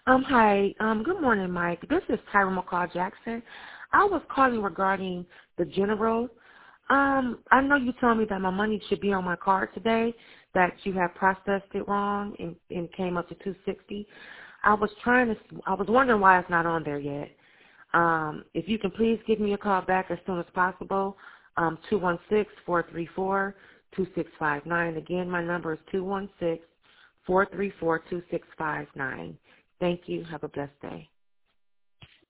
Hi. Good morning, Mike. This is Tyra McCall Jackson. I was calling regarding the general. I know you told me that my money should be on my card today, that you have processed it wrong and came up to 260. I was wondering why it's not on there yet. If you can please give me a call back as soon as possible, 216-434-2659. Again, my number is 216-434-2659. Thank you. Have a blessed day.